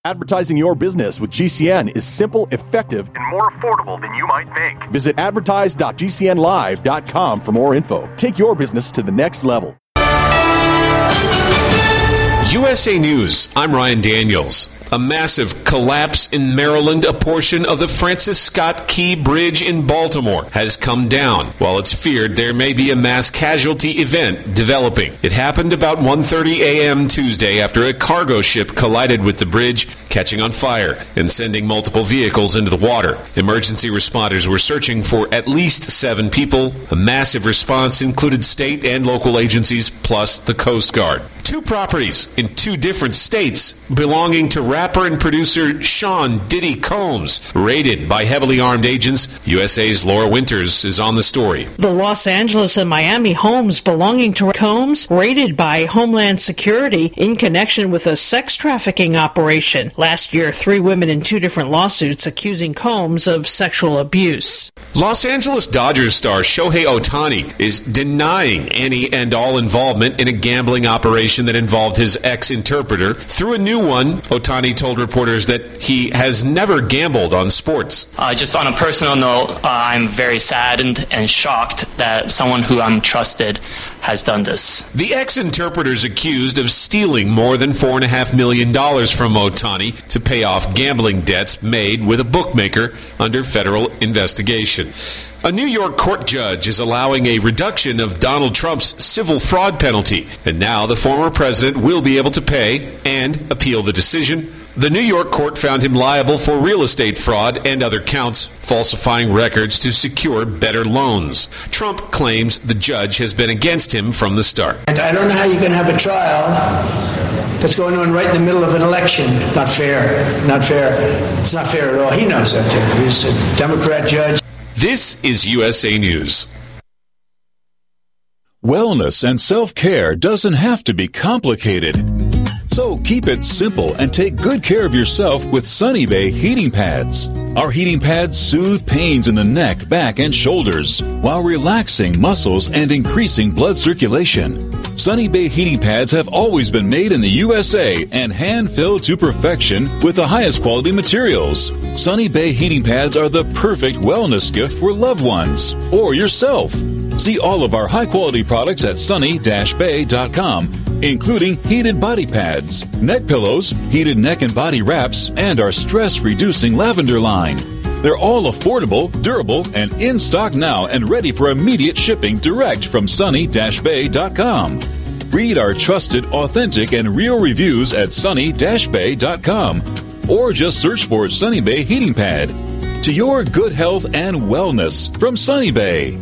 Advertising your business with GCN is simple, effective, and more affordable than you might think. Visit advertise.gcnlive.com for more info. Take your business to the next level. USA News, I'm Ryan Daniels. A massive collapse in Maryland, a portion of the Francis Scott Key Bridge in Baltimore, has come down, while it's feared there may be a mass casualty event developing. It happened about 1:30 a.m. Tuesday after a cargo ship collided with the bridge, catching on fire and sending multiple vehicles into the water. Emergency responders were searching for at least 7 people. A massive response included state and local agencies, plus the Coast Guard. 2 properties in 2 different states belonging to rapper and producer Sean Diddy Combs, raided by heavily armed agents. USA's Laura Winters is on the story. The Los Angeles and Miami homes belonging to Combs raided by Homeland Security in connection with a sex trafficking operation. Last year, 3 women in 2 different lawsuits accusing Combs of sexual abuse. Los Angeles Dodgers star Shohei Ohtani is denying any and all involvement in a gambling operation that involved his ex-interpreter. Through a new one, Ohtani told reporters that he has never gambled on sports. Just on a personal note, I'm very saddened and shocked that someone who I'm trusted has done this. The ex-interpreter's accused of stealing more than $4.5 million from Ohtani to pay off gambling debts made with a bookmaker under federal investigation. A New York court judge is allowing a reduction of Donald Trump's civil fraud penalty, and now the former president will be able to pay and appeal the decision. The New York court found him liable for real estate fraud and other counts, falsifying records to secure better loans. Trump claims the judge has been against him from the start. And I don't know how you can have a trial that's going on right in the middle of an election. Not fair. Not fair. It's not fair at all. He knows that too. He's a Democrat judge. This is USA News. Wellness and self-care doesn't have to be complicated. So keep it simple and take good care of yourself with Sunny Bay heating pads. Our heating pads soothe pains in the neck, back, and shoulders while relaxing muscles and increasing blood circulation. Sunny Bay heating pads have always been made in the USA and hand-filled to perfection with the highest quality materials. Sunny Bay heating pads are the perfect wellness gift for loved ones or yourself. See all of our high-quality products at sunny-bay.com, including heated body pads, neck pillows, heated neck and body wraps, and our stress-reducing lavender line. They're all affordable, durable, and in stock now and ready for immediate shipping direct from sunny-bay.com. Read our trusted, authentic, and real reviews at sunny-bay.com or just search for Sunny Bay Heating Pad. To your good health and wellness from Sunny Bay.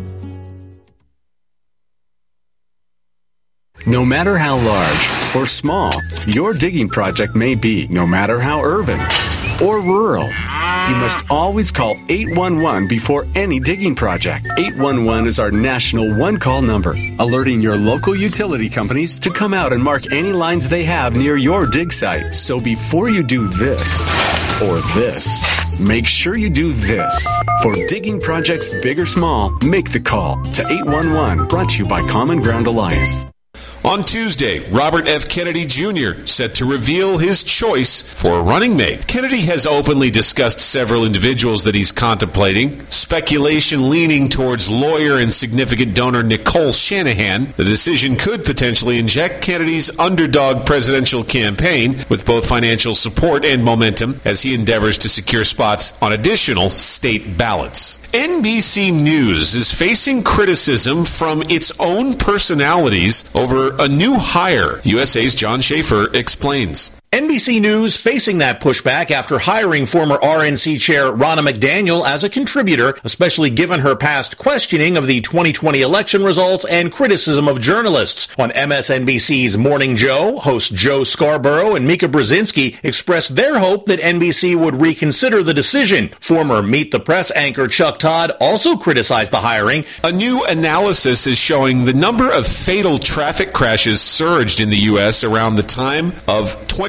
No matter how large or small your digging project may be, no matter how urban or rural, you must always call 811 before any digging project. 811 is our national one-call number, alerting your local utility companies to come out and mark any lines they have near your dig site. So before you do this or this, make sure you do this. For digging projects big or small, make the call to 811, brought to you by Common Ground Alliance. On Tuesday, Robert F. Kennedy Jr. set to reveal his choice for a running mate. Kennedy has openly discussed several individuals that he's contemplating, speculation leaning towards lawyer and significant donor Nicole Shanahan. The decision could potentially inject Kennedy's underdog presidential campaign with both financial support and momentum as he endeavors to secure spots on additional state ballots. NBC News is facing criticism from its own personalities over a new hire. USA's John Schaefer explains. NBC News facing that pushback after hiring former RNC chair Ronna McDaniel as a contributor, especially given her past questioning of the 2020 election results and criticism of journalists. On MSNBC's Morning Joe, hosts Joe Scarborough and Mika Brzezinski expressed their hope that NBC would reconsider the decision. Former Meet the Press anchor Chuck Todd also criticized the hiring. A new analysis is showing the number of fatal traffic crashes surged in the U.S. around the time of 2020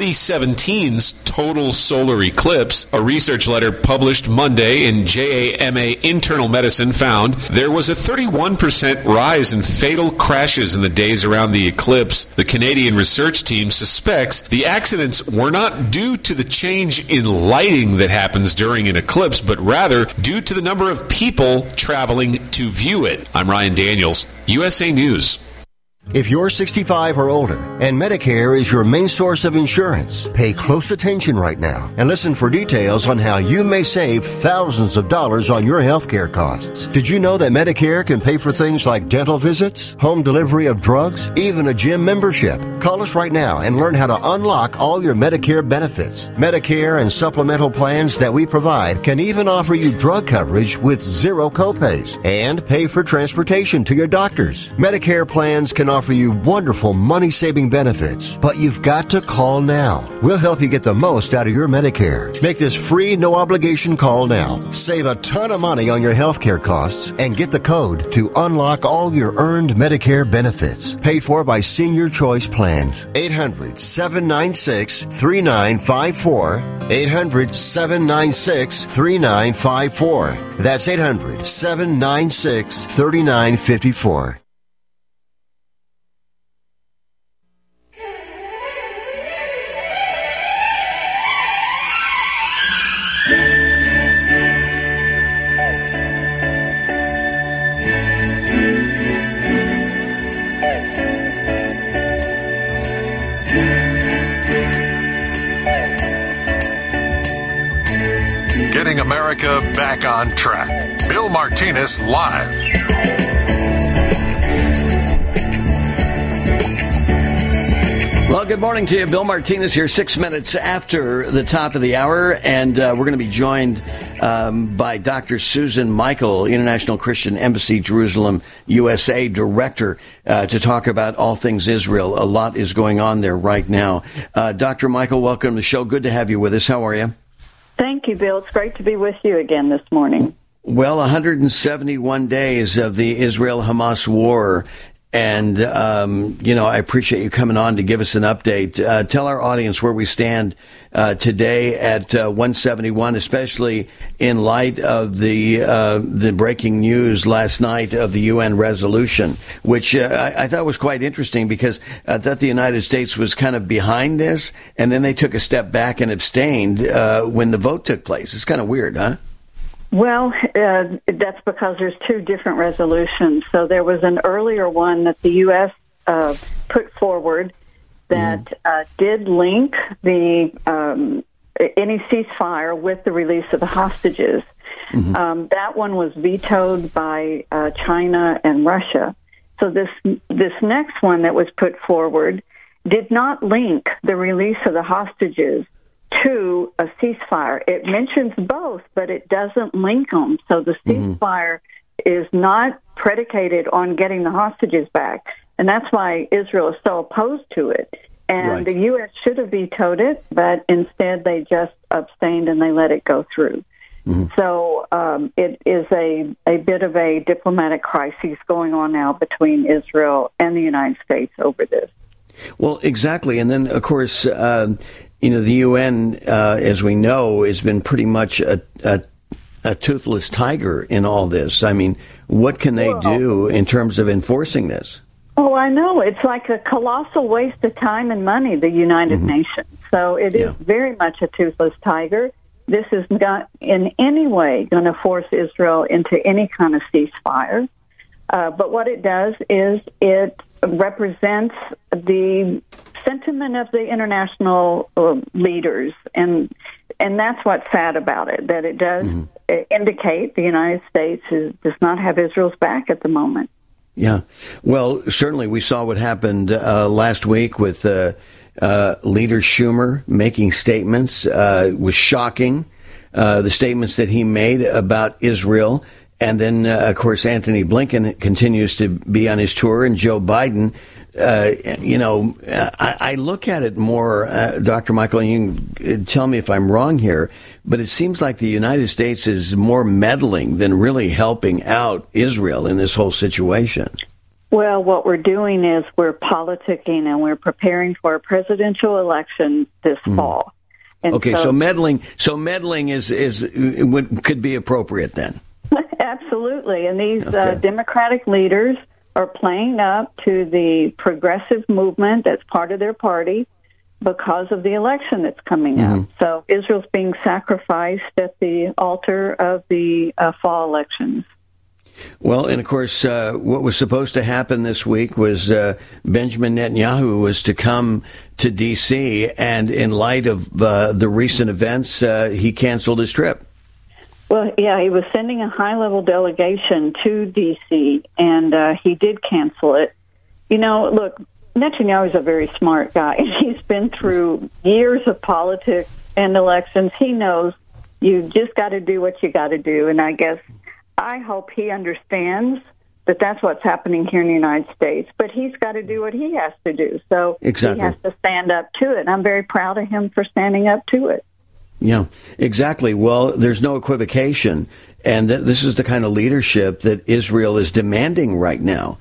2017's total solar eclipse. A research letter published Monday in JAMA Internal Medicine found there was a 31% rise in fatal crashes in the days around the eclipse. The Canadian research team suspects the accidents were not due to the change in lighting that happens during an eclipse, but rather due to the number of people traveling to view it. I'm Ryan Daniels, USA News. If you're 65 or older and Medicare is your main source of insurance, pay close attention right now and listen for details on how you may save thousands of dollars on your health care costs. Did you know that Medicare can pay for things like dental visits, home delivery of drugs, even a gym membership? Call us right now and learn how to unlock all your Medicare benefits. Medicare and supplemental plans that we provide can even offer you drug coverage with zero copays and pay for transportation to your doctors. Medicare plans can offer you wonderful money-saving benefits, but you've got to call now. We'll help you get the most out of your Medicare. Make this free, no-obligation call now. Save a ton of money on your health care costs and get the code to unlock all your earned Medicare benefits. Paid for by Senior Choice Plans. 800-796-3954. 800-796-3954. That's 800-796-3954. Getting America back on track. Bill Martinez live. Well, good morning to you. Bill Martinez here, 6 minutes after the top of the hour. And we're going to be joined by Dr. Susan Michael, International Christian Embassy, Jerusalem, USA Director, to talk about all things Israel. A lot is going on there right now. Dr. Michael, welcome to the show. Good to have you with us. How are you? Thank you, Bill. It's great to be with you again this morning. Well, 171 days of the Israel-Hamas war. And, I appreciate you coming on to give us an update. Tell our audience where we stand today at 171, especially in light of the breaking news last night of the UN resolution, which I thought was quite interesting because I thought the United States was kind of behind this, and then they took a step back and abstained when the vote took place. It's kind of weird, huh? Well, that's because there's two different resolutions. So there was an earlier one that the U.S. Put forward that did link the any ceasefire with the release of the hostages. That one was vetoed by China and Russia. So this next one that was put forward did not link the release of the hostages to a ceasefire. It mentions both, but it doesn't link them. So the ceasefire is not predicated on getting the hostages back. And that's why Israel is so opposed to it. And the U.S. should have vetoed it, but instead they just abstained and they let it go through. So it is a bit of a diplomatic crisis going on now between Israel and the United States over this. Well, exactly. And then, of course, the UN, as we know, has been pretty much a toothless tiger in all this. I mean, what can they do in terms of enforcing this? Oh, I know. It's like a colossal waste of time and money, the United Nations. So it is very much a toothless tiger. This is not in any way going to force Israel into any kind of ceasefire. But what it does is it represents the sentiment of the international leaders, and that's what's sad about it, that it does indicate the United States does not have Israel's back at the moment. Yeah. Well, certainly we saw what happened last week with Leader Schumer making statements. It was shocking, the statements that he made about Israel. And then, of course, Anthony Blinken continues to be on his tour, and Joe Biden. I look at it more, Dr. Michael, and you can tell me if I'm wrong here, but it seems like the United States is more meddling than really helping out Israel in this whole situation. Well, what we're doing is we're politicking and we're preparing for a presidential election this fall. And okay, so meddling could be appropriate then. Absolutely, and these Democratic leaders are playing up to the progressive movement that's part of their party because of the election that's coming up. So Israel's being sacrificed at the altar of the fall elections. Well, and of course, what was supposed to happen this week was Benjamin Netanyahu was to come to D.C., and in light of the recent events, he canceled his trip. Well, yeah, he was sending a high-level delegation to D.C., and he did cancel it. You know, look, Netanyahu is a very smart guy. He's been through years of politics and elections. He knows you just got to do what you got to do, and I hope he understands that that's what's happening here in the United States. But he's got to do what he has to do. So he has to stand up to it. And I'm very proud of him for standing up to it. Yeah, exactly. Well, there's no equivocation. And this is the kind of leadership that Israel is demanding right now.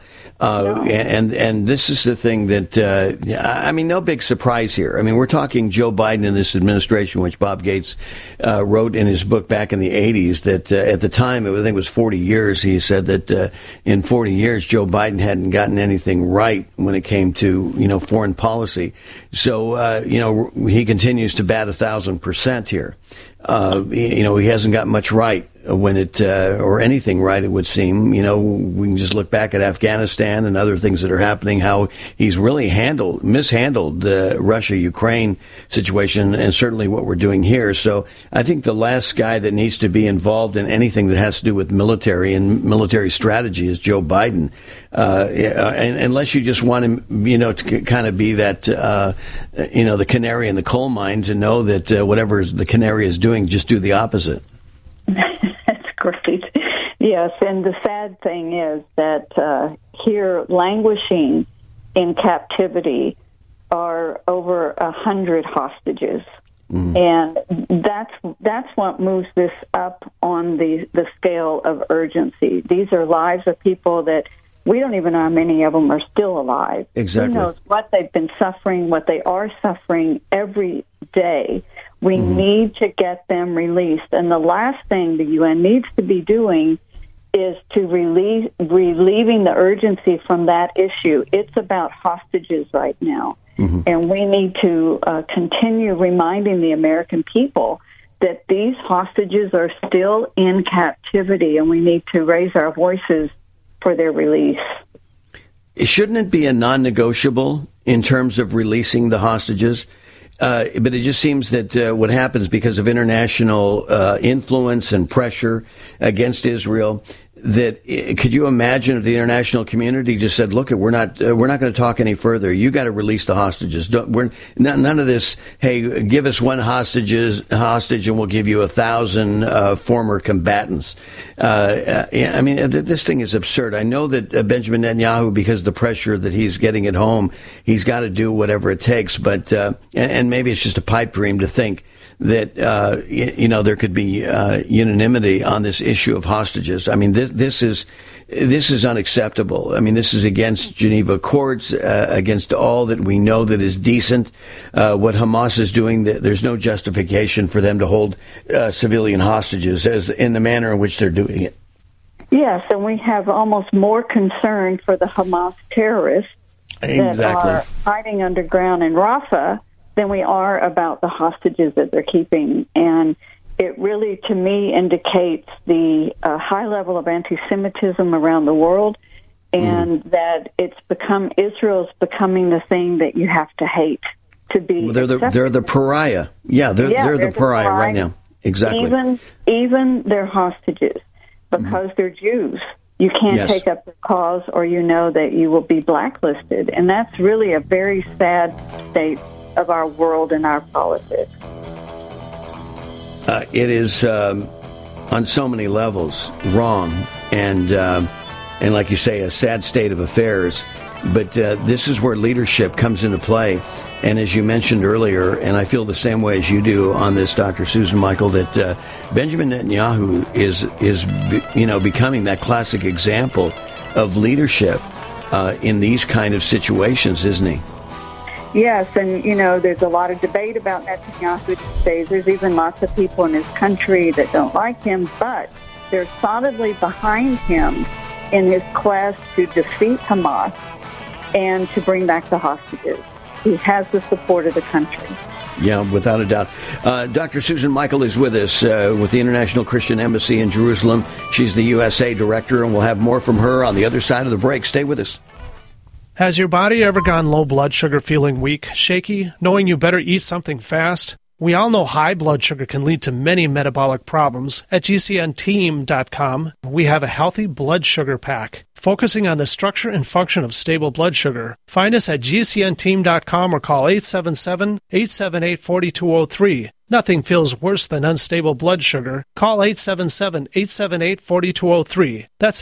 And this is the thing that, no big surprise here. I mean, we're talking Joe Biden and this administration, which Bob Gates wrote in his book back in the 80s, that at the time, I think it was 40 years, he said that in 40 years, Joe Biden hadn't gotten anything right when it came to, foreign policy. So, he continues to bat 1,000% here. He hasn't got much right when or anything right, it would seem. We can just look back at Afghanistan and other things that are happening, how he's really mishandled the Russia-Ukraine situation, and certainly what we're doing here. So I think the last guy that needs to be involved in anything that has to do with military and military strategy is Joe Biden. And unless you just want him, to kind of be that, the canary in the coal mine, to know that whatever the canary is doing, just do the opposite. That's great. Yes, and the sad thing is that here, languishing in captivity, are over 100 hostages. And that's what moves this up on the scale of urgency. These are lives of people that we don't even know how many of them are still alive. Exactly. Who knows what they've been suffering, what they are suffering every day. We need to get them released. And the last thing the UN needs to be doing is to relieving the urgency from that issue. It's about hostages right now. And we need to continue reminding the American people that these hostages are still in captivity, and we need to raise our voices for their release. Shouldn't it be a non-negotiable in terms of releasing the hostages? But it just seems that what happens because of international influence and pressure against Israel, that could you imagine if the international community just said, "Look, we're not going to talk any further. You got to release the hostages. None of this. Hey, give us one hostage and we'll give you 1,000 former combatants." This thing is absurd. I know that Benjamin Netanyahu, because of the pressure that he's getting at home, he's got to do whatever it takes. But and maybe it's just a pipe dream to think that there could be unanimity on this issue of hostages. I mean, this is unacceptable. I mean, this is against Geneva Accords, against all that we know that is decent. What Hamas is doing, there's no justification for them to hold civilian hostages as in the manner in which they're doing it. Yes, and we have almost more concern for the Hamas terrorists that are hiding underground in Rafah than we are about the hostages that they're keeping. And it really, to me, indicates the high level of anti-Semitism around the world, and that Israel's becoming the thing that you have to hate to be. Well, they're the pariah. Yeah, they're the pariah right now. Exactly. Even their hostages, because they're Jews. You can't take up their cause, or you know that you will be blacklisted. And that's really a very sad state of our world and our politics. It is on so many levels wrong, and like you say, a sad state of affairs. But this is where leadership comes into play. And as you mentioned earlier, and I feel the same way as you do on this, Dr. Susan Michael, that Benjamin Netanyahu is becoming that classic example of leadership in these kind of situations, isn't he? Yes, and, there's a lot of debate about Netanyahu these days. There's even lots of people in his country that don't like him, but they're solidly behind him in his quest to defeat Hamas and to bring back the hostages. He has the support of the country. Yeah, without a doubt. Dr. Susan Michael is with us with the International Christian Embassy in Jerusalem. She's the USA Director, and we'll have more from her on the other side of the break. Stay with us. Has your body ever gone low blood sugar, feeling weak, shaky, knowing you better eat something fast? We all know high blood sugar can lead to many metabolic problems. At GCNteam.com, we have a healthy blood sugar pack, focusing on the structure and function of stable blood sugar. Find us at GCNteam.com or call 877-878-4203. Nothing feels worse than unstable blood sugar. Call 877-878-4203. That's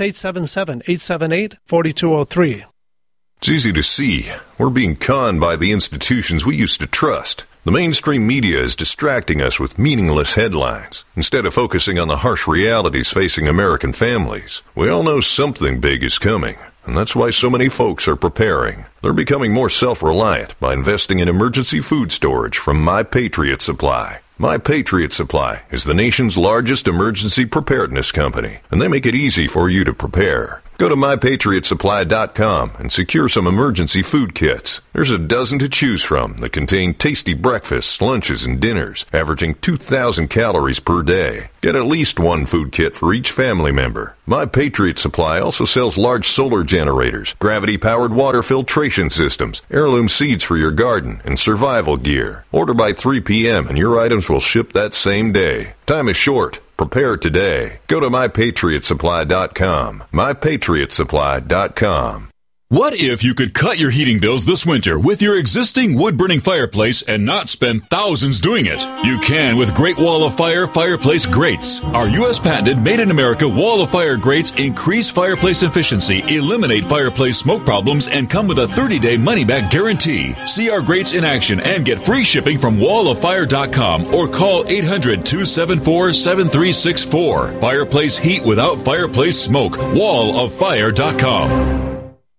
877-878-4203. It's easy to see. We're being conned by the institutions we used to trust. The mainstream media is distracting us with meaningless headlines, instead of focusing on the harsh realities facing American families. We all know something big is coming, and that's why so many folks are preparing. They're becoming more self-reliant by investing in emergency food storage from My Patriot Supply. My Patriot Supply is the nation's largest emergency preparedness company, and they make it easy for you to prepare. Go to MyPatriotSupply.com and secure some emergency food kits. There's a dozen to choose from that contain tasty breakfasts, lunches, and dinners, averaging 2,000 calories per day. Get at least one food kit for each family member. My Patriot Supply also sells large solar generators, gravity-powered water filtration systems, heirloom seeds for your garden, and survival gear. Order by 3 p.m. and your items will ship that same day. Time is short. Prepare today. Go to MyPatriotSupply.com. MyPatriotSupply.com. What if you could cut your heating bills this winter with your existing wood-burning fireplace and not spend thousands doing it? You can with Great Wall of Fire fireplace grates. Our U.S. patented made-in-America Wall of Fire grates increase fireplace efficiency, eliminate fireplace smoke problems, and come with a 30-day money-back guarantee. See our grates in action and get free shipping from walloffire.com or call 800-274-7364. Fireplace heat without fireplace smoke. walloffire.com.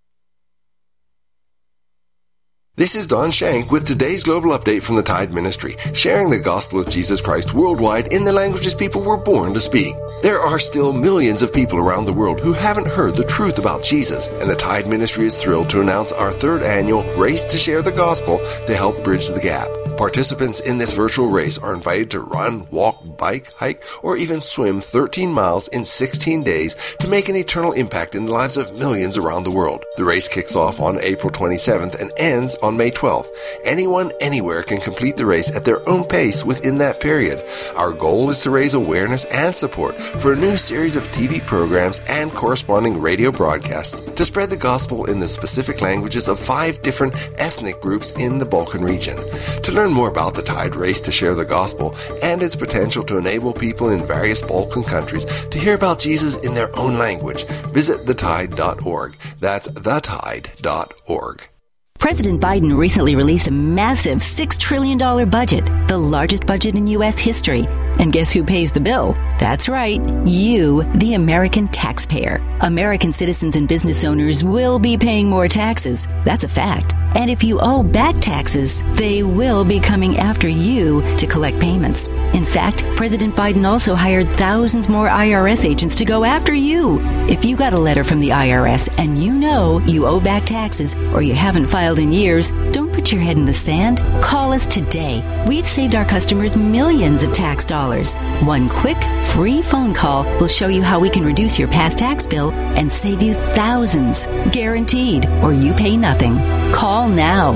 This is Don Shank with today's Global Update from the Tide Ministry, sharing the gospel of Jesus Christ worldwide in the languages people were born to speak. There are still millions of people around the world who haven't heard the truth about Jesus, and the Tide Ministry is thrilled to announce our 3rd annual Race to Share the Gospel to help bridge the gap. Participants in this virtual race are invited to run, walk, bike, hike, or even swim 13 miles in 16 days to make an eternal impact in the lives of millions around the world. The race kicks off on April 27th and ends on May 12th. Anyone, anywhere can complete the race at their own pace within that period. Our goal is to raise awareness and support for a new series of TV programs and corresponding radio broadcasts to spread the gospel in the specific languages of 5 different ethnic groups in the Balkan region. To learn more about the Tide Race to Share the Gospel and its potential to enable people in various Balkan countries to hear about Jesus in their own language, visit thetide.org. That's thetide.org. President Biden recently released a massive $6 trillion budget, the largest budget in U.S. history. And guess who pays the bill? That's right, you, the American taxpayer. American citizens and business owners will be paying more taxes. That's a fact. And if you owe back taxes, they will be coming after you to collect payments. In fact, President Biden also hired thousands more IRS agents to go after you. If you got a letter from the IRS and you know you owe back taxes or you haven't filed in years, don't put your head in the sand. Call us today. We've saved our customers millions of tax dollars. One quick, free phone call will show you how we can reduce your past tax bill and save you thousands. Guaranteed, or you pay nothing. Call now.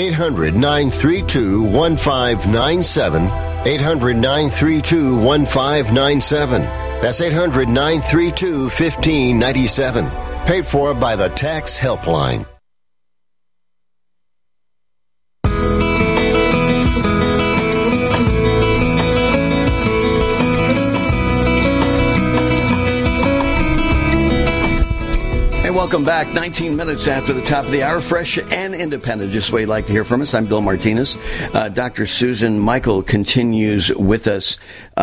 800-932-1597. 800-932-1597. That's 800-932-1597. Paid for by the Tax Helpline. Welcome back. 19 minutes after the top of the hour. Fresh and independent. Just the way you'd like to hear from us. I'm Bill Martinez. Dr. Susan Michael continues with us.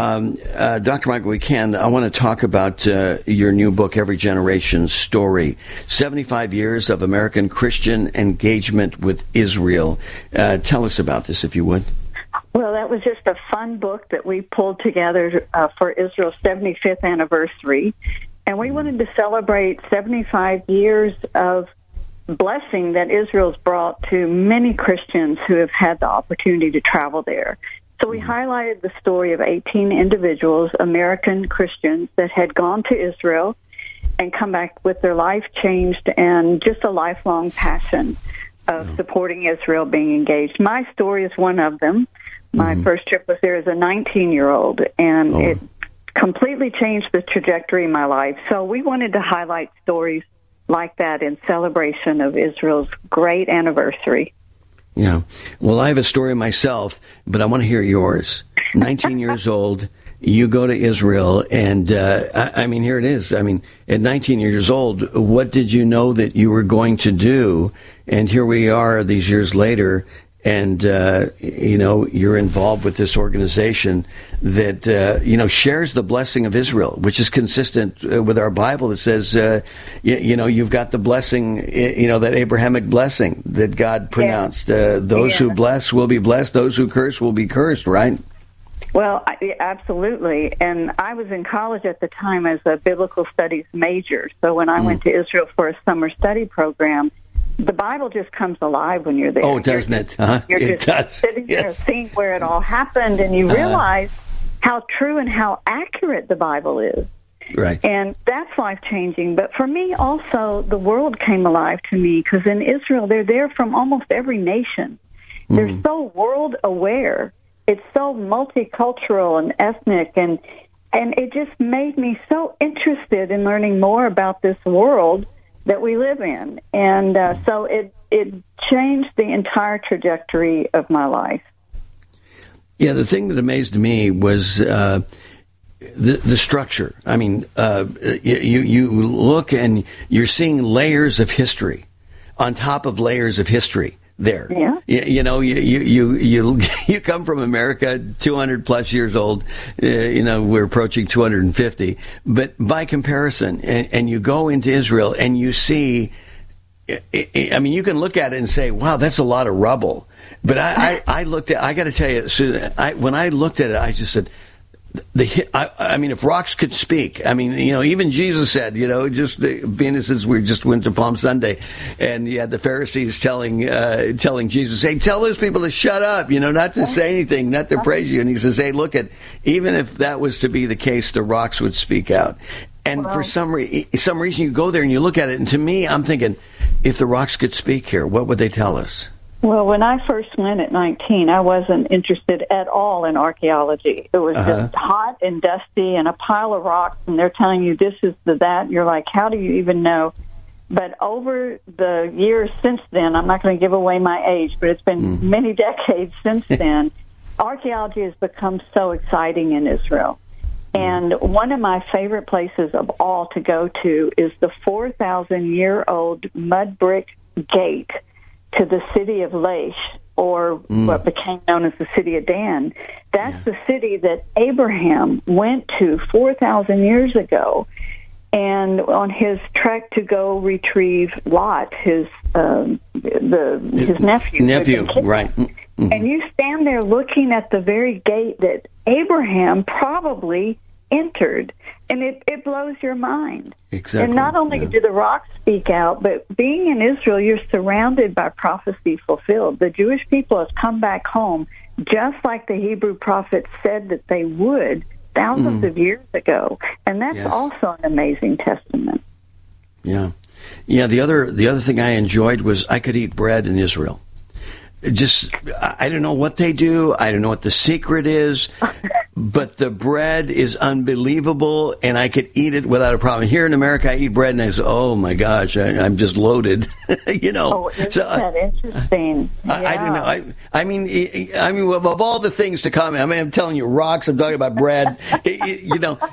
Dr. Michael, I want to talk about your new book, Every Generation's Story. 75 years of American Christian engagement with Israel. Tell us about this, if you would. Well, that was just a fun book that we pulled together for Israel's 75th anniversary. And we wanted to celebrate 75 years of blessing that Israel's brought to many Christians who have had the opportunity to travel there. So we highlighted the story of 18 individuals, American Christians, that had gone to Israel and come back with their life changed and just a lifelong passion of supporting Israel, being engaged. My story is one of them. My first trip was there as a 19-year-old, and it completely changed the trajectory of my life. So we wanted to highlight stories like that in celebration of Israel's great anniversary. Yeah. Well, I have a story myself, but I want to hear yours. 19 years old, you go to Israel, and I mean, here it is. I mean, at 19 years old, what did you know that you were going to do? And here we are these years later, and, you're involved with this organization that, shares the blessing of Israel, which is consistent with our Bible that says, you've got the blessing, that Abrahamic blessing that God pronounced. Those who bless will be blessed. Those who curse will be cursed, right? Well, absolutely. And I was in college at the time as a biblical studies major. So when I went to Israel for a summer study program, the Bible just comes alive when you're there. Oh, doesn't it? You're it just does. sitting there seeing where it all happened, and you realize how true and how accurate the Bible is. Right. And that's life-changing. But for me also, the world came alive to me, because in Israel, they're there from almost every nation. They're so world-aware. It's so multicultural and ethnic, and it just made me so interested in learning more about this world that we live in. And so it changed the entire trajectory of my life. Yeah, the thing that amazed me was the structure. I mean, you look and you're seeing layers of history on top of layers of history there. Yeah. You come from America, 200 plus years old. We're approaching 250. But by comparison, and you go into Israel and you see, I mean, you can look at it and say, wow, that's a lot of rubble. But I looked at, I got to tell you, Susan, when I looked at it, I just said, I mean, if rocks could speak, I mean, even Jesus said, being since we just went to Palm Sunday, and you had the Pharisees telling Jesus, hey, tell those people to shut up, not to say anything, not to praise you. And he says, hey, look, even if that was to be the case, the rocks would speak out. And for some reason, you go there and you look at it, and to me, I'm thinking, if the rocks could speak here, what would they tell us? Well, when I first went at 19, I wasn't interested at all in archaeology. It was just hot and dusty and a pile of rocks, and they're telling you this is that. And you're like, how do you even know? But over the years since then, I'm not going to give away my age, but it's been many decades since then, archaeology has become so exciting in Israel. And one of my favorite places of all to go to is the 4,000-year-old mud brick gate to the city of Laish, or what became known as the city of Dan. That's the city that Abraham went to 4,000 years ago, and on his trek to go retrieve Lot, his nephew. Right. And you stand there looking at the very gate that Abraham probably entered, and it blows your mind. Exactly. And not only do the rocks speak out, but being in Israel, you're surrounded by prophecy fulfilled. The Jewish people have come back home just like the Hebrew prophets said that they would thousands of years ago. And that's also an amazing testament. Yeah. Yeah, the other thing I enjoyed was I could eat bread in Israel. I don't know what they do. I don't know what the secret is, but the bread is unbelievable, and I could eat it without a problem. Here in America, I eat bread, and I say, oh, my gosh, I'm just loaded, Oh, isn't that interesting? I don't know. I mean, of all the things to comment, I'm telling you, rocks, I'm talking about bread, but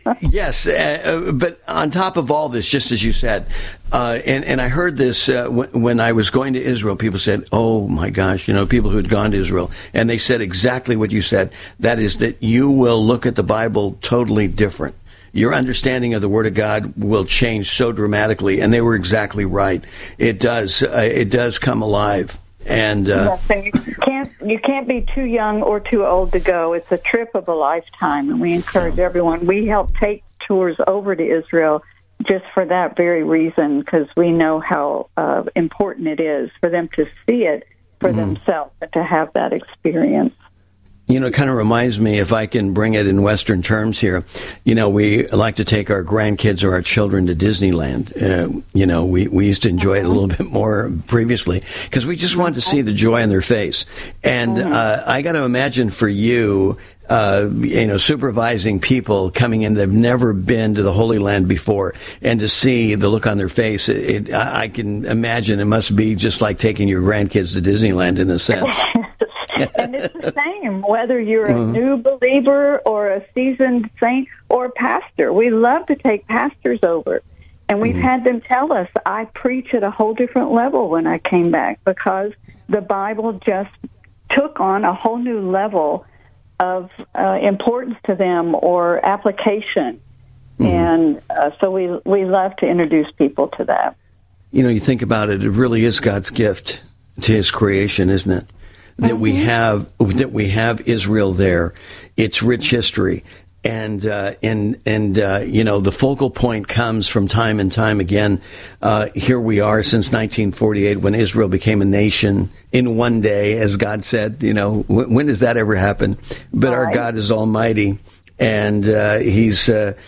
Yes, but on top of all this, just as you said, and I heard this when I was going to Israel, people said, oh my gosh, people who had gone to Israel, and they said exactly what you said. That is that you will look at the Bible totally different. Your understanding of the Word of God will change so dramatically, and they were exactly right. It does come alive. And yes, and you can't be too young or too old to go. It's a trip of a lifetime, and we encourage everyone. We help take tours over to Israel just for that very reason, because we know how important it is for them to see it for themselves and to have that experience. It kind of reminds me, if I can bring it in Western terms here, we like to take our grandkids or our children to Disneyland. We used to enjoy it a little bit more previously because we just wanted to see the joy on their face. And I got to imagine for you, supervising people coming in that have never been to the Holy Land before, and to see the look on their face, I can imagine it must be just like taking your grandkids to Disneyland in a sense. And it's the same, whether you're a new believer or a seasoned saint or a pastor. We love to take pastors over. And we've had them tell us, I preach at a whole different level when I came back, because the Bible just took on a whole new level of importance to them or application. And so we love to introduce people to that. You think about it, it really is God's gift to his creation, isn't it? That we have Israel there. It's rich history, and the focal point comes from time and time again. Here we are since 1948, when Israel became a nation in one day, as God said. When does that ever happen? But our God is almighty, and he's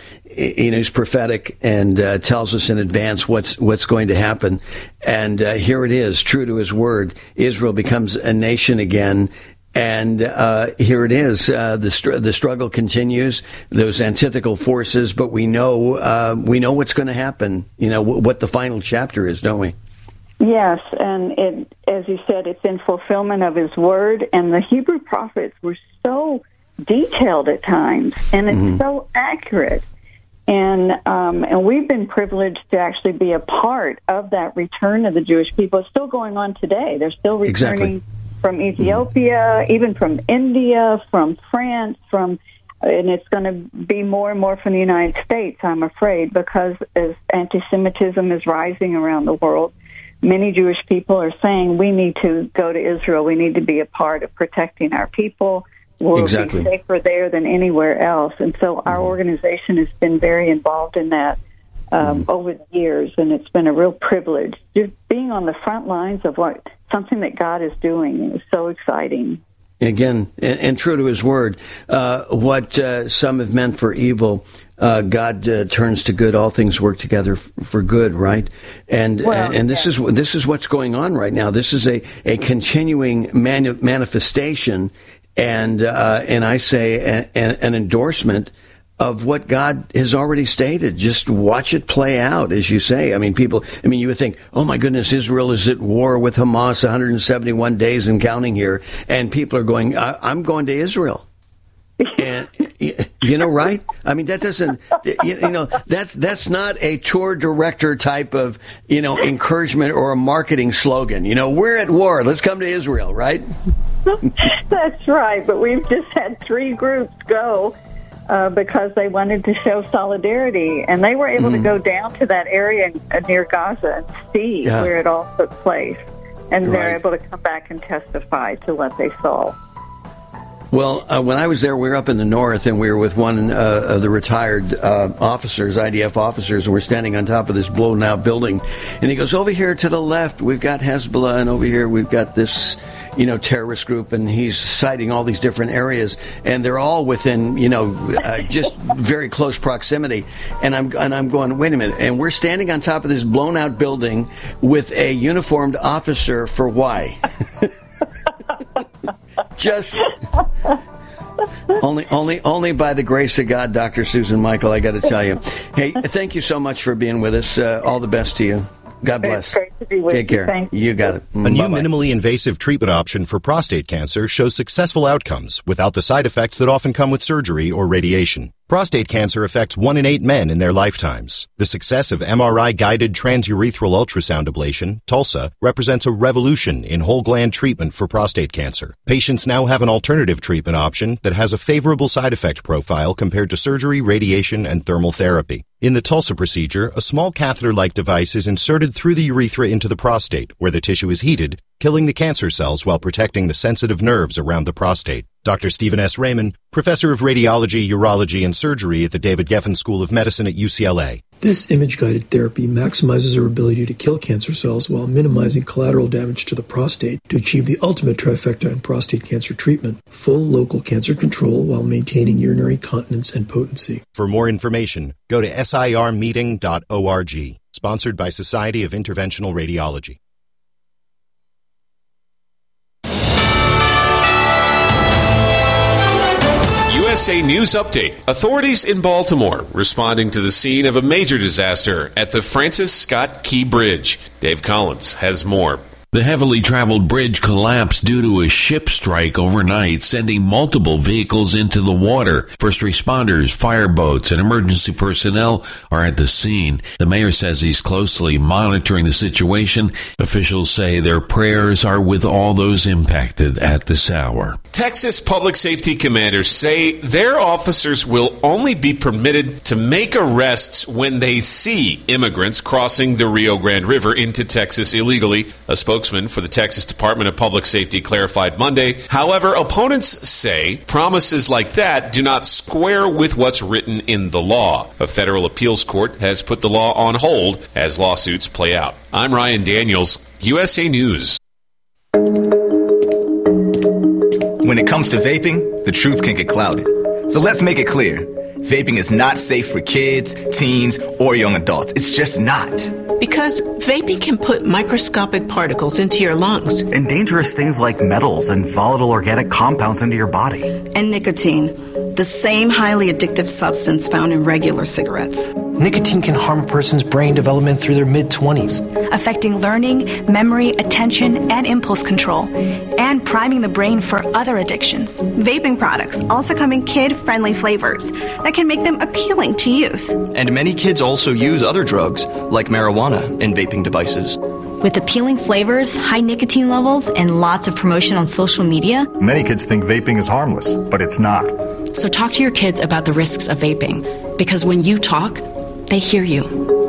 prophetic and tells us in advance what's going to happen. And here it is, true to his word. Israel becomes a nation again. And here it is. The struggle continues. Those antithetical forces, but we know what's going to happen. What the final chapter is, don't we? Yes, and it, as you said, it's in fulfillment of his word. And the Hebrew prophets were so detailed at times, and it's so accurate. And we've been privileged to actually be a part of that return of the Jewish people. It's still going on today. They're still returning from Ethiopia, even from India, from France, and it's going to be more and more from the United States, I'm afraid, because as anti-Semitism is rising around the world, many Jewish people are saying we need to go to Israel. We need to be a part of protecting our people. We'll be safer there than anywhere else. And so our organization has been very involved in that over the years, and it's been a real privilege. Just being on the front lines of something that God is doing is so exciting. Again, and true to his word, what some have meant for evil, God turns to good. All things work together for good, right? And this is what's going on right now. This is a continuing manifestation. And I say an endorsement of what God has already stated. Just watch it play out, as you say. You would think, oh my goodness, Israel is at war with Hamas 171 days and counting here. And people are going, I'm going to Israel. And, right? That doesn't, that's not a tour director type of, encouragement or a marketing slogan. We're at war. Let's come to Israel, right? That's right. But we've just had 3 groups go because they wanted to show solidarity. And they were able to go down to that area near Gaza and see where it all took place. And they're able to come back and testify to what they saw. Well, when I was there, we were up in the north, and we were with one of the retired officers, IDF officers, and we're standing on top of this blown-out building. And he goes, over here to the left, we've got Hezbollah, and over here we've got this, terrorist group, and he's citing all these different areas, and they're all within, just very close proximity. And I'm going, wait a minute, and we're standing on top of this blown-out building with a uniformed officer for why? Just only by the grace of God, Dr. Susan Michael, I got to tell you. Hey, thank you so much for being with us. All the best to you. God bless. Great to be with Take you. care. Thank You got it. A new minimally invasive treatment option for prostate cancer shows successful outcomes without the side effects that often come with surgery or radiation. Prostate cancer affects 1 in 8 men in their lifetimes. The success of MRI-guided transurethral ultrasound ablation, TULSA, represents a revolution in whole gland treatment for prostate cancer. Patients now have an alternative treatment option that has a favorable side effect profile compared to surgery, radiation, and thermal therapy. In the TULSA procedure, a small catheter-like device is inserted through the urethra into the prostate, where the tissue is heated, killing the cancer cells while protecting the sensitive nerves around the prostate. Dr. Stephen S. Raymond, professor of radiology, urology, and surgery at the David Geffen School of Medicine at UCLA. This image-guided therapy maximizes our ability to kill cancer cells while minimizing collateral damage to the prostate to achieve the ultimate trifecta in prostate cancer treatment: full local cancer control while maintaining urinary continence and potency. For more information, go to sirmeeting.org. Sponsored by Society of Interventional Radiology. USA News Update. Authorities in Baltimore responding to the scene of a major disaster at the Francis Scott Key Bridge. Dave Collins has more. The heavily traveled bridge collapsed due to a ship strike overnight, sending multiple vehicles into the water. First responders, fireboats, and emergency personnel are at the scene. The mayor says he's closely monitoring the situation. Officials say their prayers are with all those impacted at this hour. Texas public safety commanders say their officers will only be permitted to make arrests when they see immigrants crossing the Rio Grande River into Texas illegally. A spokesman for the Texas Department of Public Safety clarified Monday. However, opponents say promises like that do not square with what's written in the law. A federal appeals court has put the law on hold as lawsuits play out. I'm Ryan Daniels, USA News. When it comes to vaping, the truth can get clouded. So let's make it clear. Vaping is not safe for kids, teens, or young adults. It's just not. Because vaping can put microscopic particles into your lungs. And dangerous things like metals and volatile organic compounds into your body. And nicotine, the same highly addictive substance found in regular cigarettes. Nicotine can harm a person's brain development through their mid-20s, affecting learning, memory, attention, and impulse control, and priming the brain for other addictions. Vaping products also come in kid-friendly flavors that can make them appealing to youth. And many kids also use other drugs, like marijuana, in vaping devices. With appealing flavors, high nicotine levels, and lots of promotion on social media, many kids think vaping is harmless, but it's not. So talk to your kids about the risks of vaping, because when you talk, they hear you.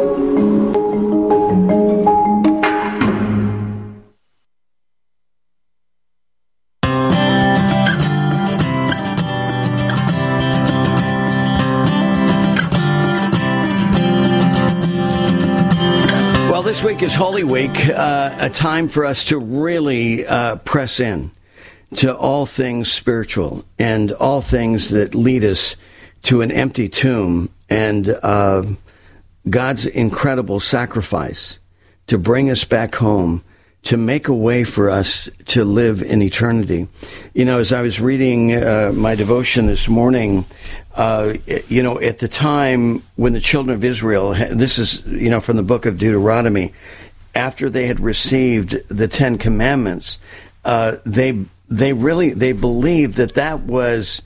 Well, this week is Holy Week, a time for us to really press in to all things spiritual and all things that lead us to an empty tomb and God's incredible sacrifice to bring us back home, to make a way for us to live in eternity. You know, as I was reading my devotion this morning, at the time when the children of Israel, this is, from the book of Deuteronomy, after they had received the Ten Commandments, they believed that was,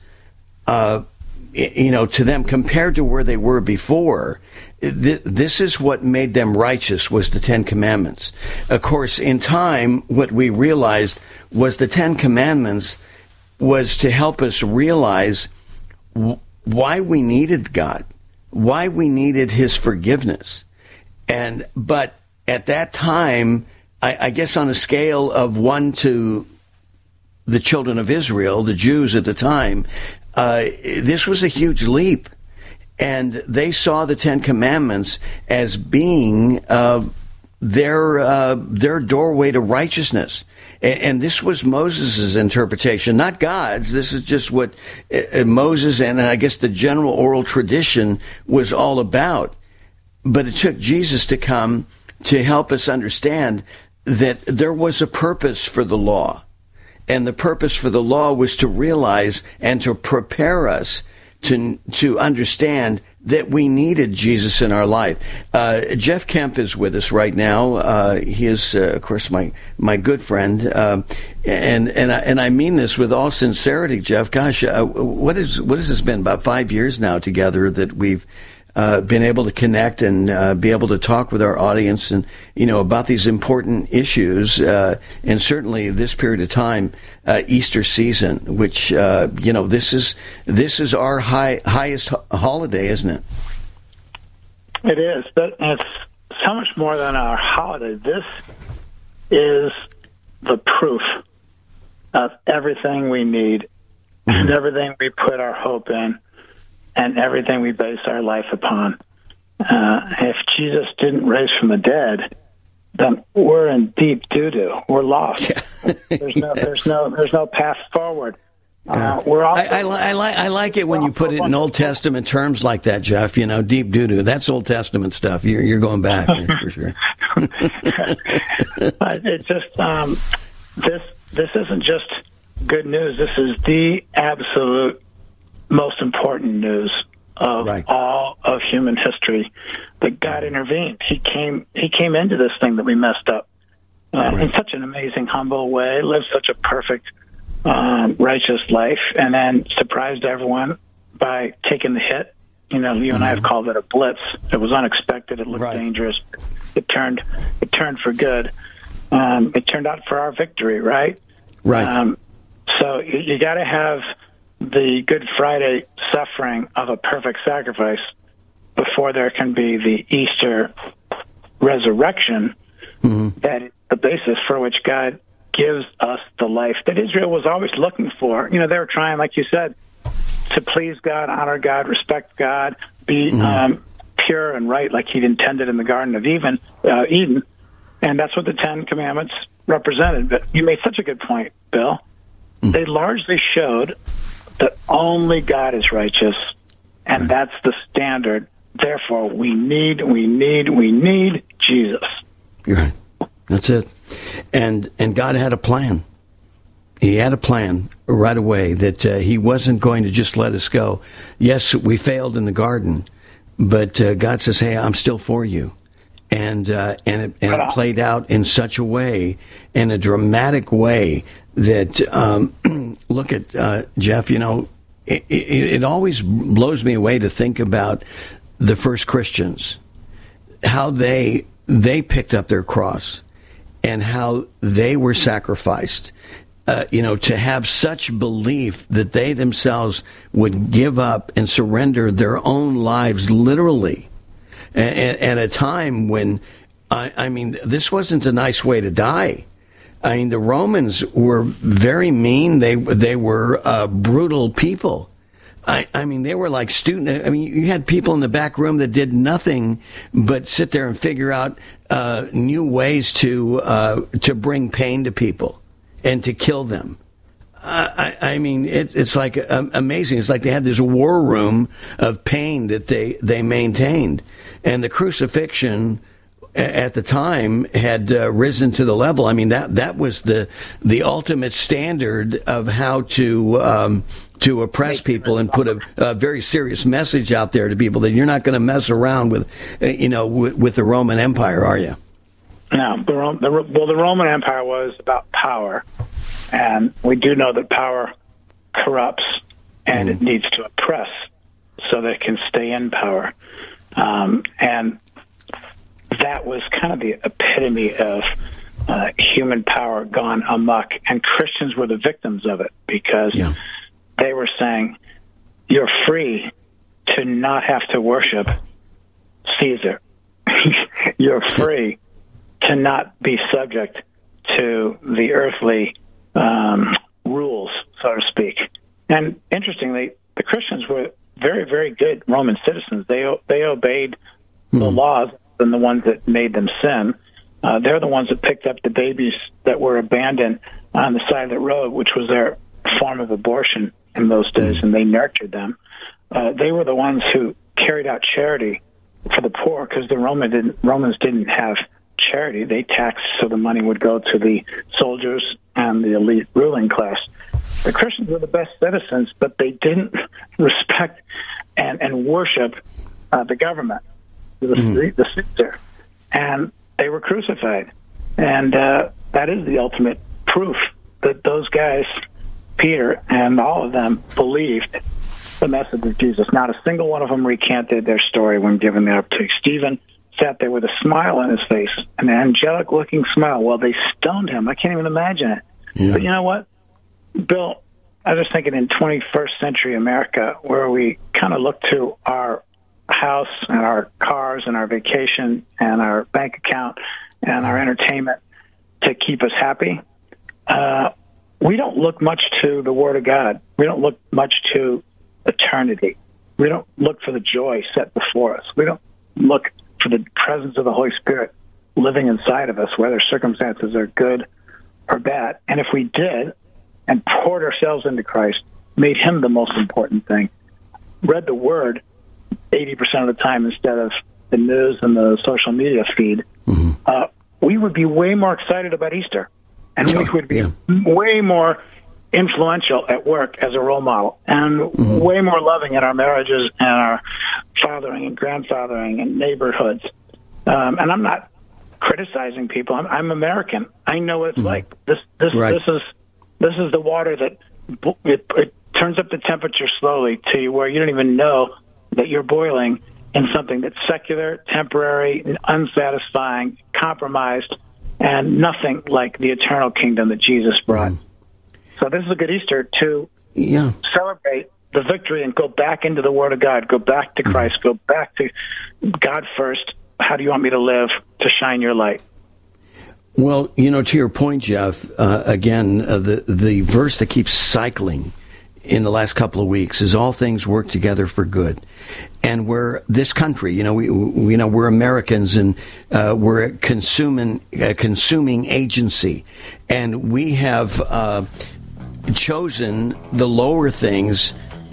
to them, compared to where they were before, this is what made them righteous, was the Ten Commandments. Of course, in time, what we realized was the Ten Commandments was to help us realize why we needed God, why we needed His forgiveness. But at that time, I guess on a scale of 1 to the children of Israel, the Jews at the time, this was a huge leap. And they saw the Ten Commandments as being their doorway to righteousness. And this was Moses' interpretation, not God's. This is just what Moses and I guess the general oral tradition was all about. But it took Jesus to come to help us understand that there was a purpose for the law. And the purpose for the law was to realize and to prepare us to understand that we needed Jesus in our life. Jeff Kemp is with us right now. He is, of course, my good friend, and I mean this with all sincerity, Jeff. Gosh, what has this been? About 5 years now together that we've been able to connect and be able to talk with our audience and about these important issues, and certainly this period of time, Easter season, which this is our highest holiday, isn't it? It is, but it's so much more than our holiday. This is the proof of everything we need and everything we put our hope in and everything we base our life upon. If Jesus didn't raise from the dead, then we're in deep doo-doo. We're lost. There's no path forward. We're all. I like it when you put it in Old Testament terms like that, Jeff. Deep doo-doo. That's Old Testament stuff. You're going back for sure. But it's just this isn't just good news. This is the absolute most important news of all of human history, that God intervened. He came into this thing that we messed up in such an amazing, humble way, lived such a perfect, righteous life, and then surprised everyone by taking the hit. You and I have called it a blitz. It was unexpected. It looked dangerous. It turned for good. It turned out for our victory, right? Right. So you got to have the Good Friday suffering of a perfect sacrifice before there can be the Easter resurrection that is the basis for which God gives us the life that Israel was always looking for. They were trying, like you said, to please God, honor God, respect God, be pure and right like He'd intended in the Garden of Eden. And that's what the Ten Commandments represented. But you made such a good point, Bill. They largely showed that only God is righteous, and that's the standard. Therefore, we need Jesus. You're right. That's it. And God had a plan. He had a plan right away that He wasn't going to just let us go. Yes, we failed in the garden, but God says, "Hey, I'm still for you." And it played out in such a way, in a dramatic way, that look at Jeff. It always blows me away to think about the first Christians, how they picked up their cross, and how they were sacrificed. To have such belief that they themselves would give up and surrender their own lives, literally, at a time when, this wasn't a nice way to die. The Romans were very mean. They were brutal people. They were like you had people in the back room that did nothing but sit there and figure out new ways to bring pain to people and to kill them. It's like amazing. It's like they had this war room of pain that they maintained, and the crucifixion at the time had risen to the level. That was the ultimate standard of how to oppress people and put a very serious message out there to people that you're not going to mess around with, with the Roman Empire, are you? No, the Roman Empire was about power, and we do know that power corrupts, and it needs to oppress so that it can stay in power, and that was kind of the epitome of human power gone amok, and Christians were the victims of it because they were saying, you're free to not have to worship Caesar. You're free to not be subject to the earthly rules, so to speak. And interestingly, the Christians were very, very good Roman citizens. They obeyed the laws than the ones that made them sin. They're the ones that picked up the babies that were abandoned on the side of the road, which was their form of abortion in those days, and they nurtured them. They were the ones who carried out charity for the poor because the Romans didn't have charity. They taxed so the money would go to the soldiers and the elite ruling class. The Christians were the best citizens, but they didn't respect and worship the government, the Caesar, and they were crucified. And that is the ultimate proof that those guys, Peter and all of them, believed the message of Jesus. Not a single one of them recanted their story when given the opportunity. Stephen sat there with a smile on his face, an angelic-looking smile, while they stoned him. I can't even imagine it. Yeah. But you know what, Bill, I was thinking in 21st century America, where we kind of look to our house and our cars and our vacation and our bank account and our entertainment to keep us happy, we don't look much to the Word of God. We don't look much to eternity. We don't look for the joy set before us. We don't look for the presence of the Holy Spirit living inside of us, whether circumstances are good or bad. And if we did and poured ourselves into Christ, made him the most important thing, read the Word 80% of the time instead of the news and the social media feed, we would be way more excited about Easter. And we would be way more influential at work as a role model, and way more loving in our marriages and our fathering and grandfathering and neighborhoods. And I'm not criticizing people. I'm American. I know what it's like. This is the water that it turns up the temperature slowly to where you don't even know that you're boiling in something that's secular, temporary, unsatisfying, compromised, and nothing like the eternal kingdom that Jesus brought. So this is a good Easter to celebrate the victory and go back into the Word of God, go back to Christ, go back to God first. How do you want me to live to shine your light? Well, to your point, Jeff, again, the verse that keeps cycling in the last couple of weeks is all things work together for good. And we're this country, we're Americans, and we're a consuming agency, and we have chosen the lower things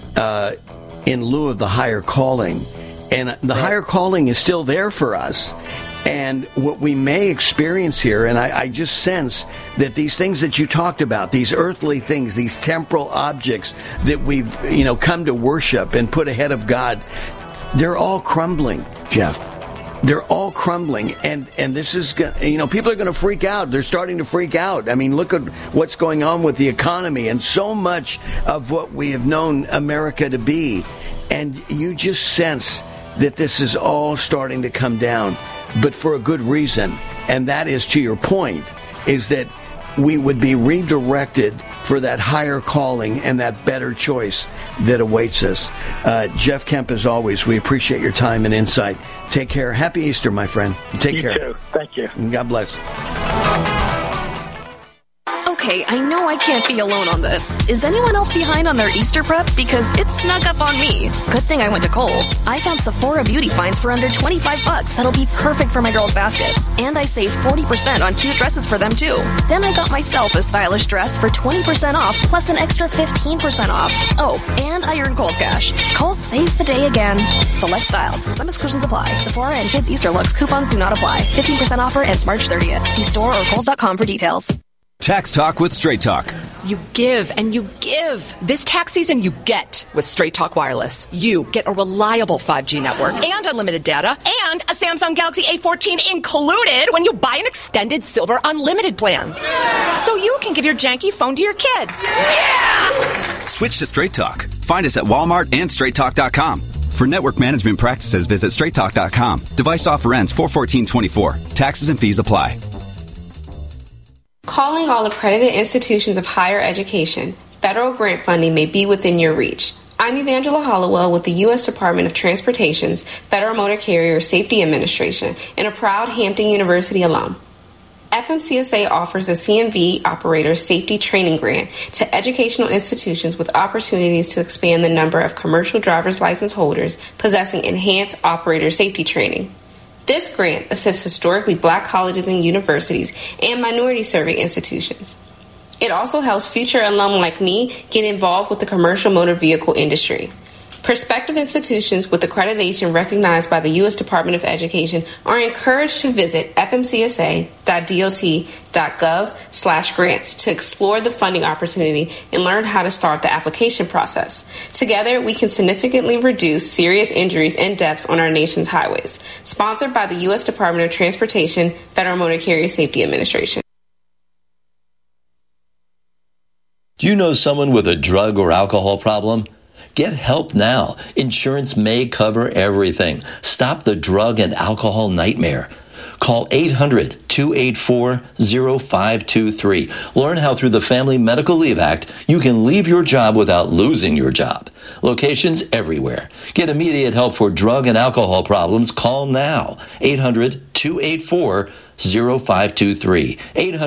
in lieu of the higher calling, and the higher calling is still there for us. And what we may experience here, and I just sense that these things that you talked about, these earthly things, these temporal objects that we've, come to worship and put ahead of God, they're all crumbling, Jeff. They're all crumbling. And this is, people are going to freak out. They're starting to freak out. I mean, look at what's going on with the economy and so much of what we have known America to be. And you just sense that this is all starting to come down, but for a good reason. And that is, to your point, is that we would be redirected for that higher calling and that better choice that awaits us. Jeff Kemp, as always, we appreciate your time and insight. Take care. Happy Easter, my friend. Take care. You too. Thank you. And God bless. Okay, I know I can't be alone on this. Is anyone else behind on their Easter prep? Because it snuck up on me. Good thing I went to Kohl's. I found Sephora beauty finds for under $25 that'll be perfect for my girls' baskets. And I saved 40% on cute dresses for them, too. Then I got myself a stylish dress for 20% off, plus an extra 15% off. Oh, and I earned Kohl's cash. Kohl's saves the day again. Select styles. Some exclusions apply. Sephora and kids' Easter looks. Coupons do not apply. 15% offer ends March 30th. See store or Kohls.com for details. Tax Talk with Straight Talk. You give and you give. This tax season, you get with Straight Talk Wireless. You get a reliable 5G network and unlimited data and a Samsung Galaxy A14 included when you buy an extended Silver Unlimited plan. So you can give your janky phone to your kid. Yeah! Switch to Straight Talk. Find us at Walmart and StraightTalk.com. For network management practices, visit StraightTalk.com. Device offer ends 4/14/24. Taxes and fees apply. Calling all accredited institutions of higher education, federal grant funding may be within your reach. I'm Evangela Hollowell with the U.S. Department of Transportation's Federal Motor Carrier Safety Administration and a proud Hampton University alum. FMCSA offers a CMV Operator Safety Training Grant to educational institutions with opportunities to expand the number of commercial driver's license holders possessing enhanced operator safety training. This grant assists historically black colleges and universities and minority-serving institutions. It also helps future alum like me get involved with the commercial motor vehicle industry. Prospective institutions with accreditation recognized by the U.S. Department of Education are encouraged to visit fmcsa.dot.gov/grants to explore the funding opportunity and learn how to start the application process. Together, we can significantly reduce serious injuries and deaths on our nation's highways. Sponsored by the U.S. Department of Transportation, Federal Motor Carrier Safety Administration. Do you know someone with a drug or alcohol problem? Get help now. Insurance may cover everything. Stop the drug and alcohol nightmare. Call 800-284-0523. Learn how through the Family Medical Leave Act, you can leave your job without losing your job. Locations everywhere. Get immediate help for drug and alcohol problems. Call now. 800-284-0523.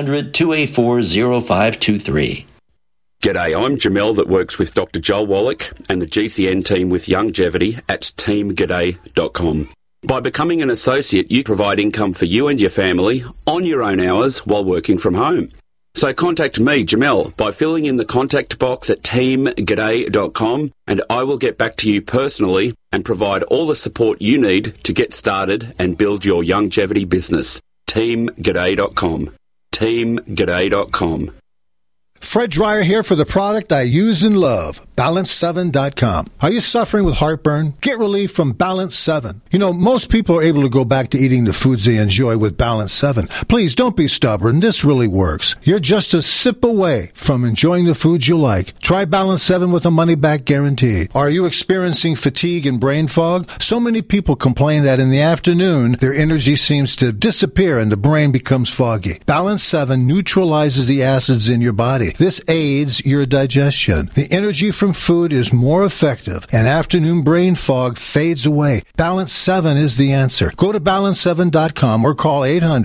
800-284-0523. G'day, I'm Jamel that works with Dr. Joel Wallach and the GCN team with Youngevity at teamg'day.com. By becoming an associate, you provide income for you and your family on your own hours while working from home. So contact me, Jamel, by filling in the contact box at teamg'day.com and I will get back to you personally and provide all the support you need to get started and build your Youngevity business. teamg'day.com. teamg'day.com. Fred Dreyer here for the product I use and love, Balance7.com. Are you suffering with heartburn? Get relief from Balance 7. You know, most people are able to go back to eating the foods they enjoy with Balance 7. Please don't be stubborn. This really works. You're just a sip away from enjoying the foods you like. Try Balance 7 with a money-back guarantee. Are you experiencing fatigue and brain fog? So many people complain that in the afternoon, their energy seems to disappear and the brain becomes foggy. Balance 7 neutralizes the acids in your body. This aids your digestion. The energy from food is more effective, and afternoon brain fog fades away. Balance 7 is the answer. Go to balance7.com or call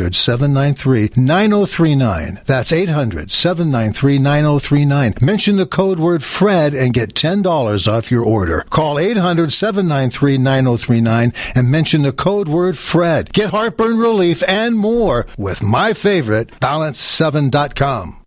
800-793-9039. That's 800-793-9039. Mention the code word FRED and get $10 off your order. Call 800-793-9039 and mention the code word FRED. Get heartburn relief and more with my favorite, balance7.com.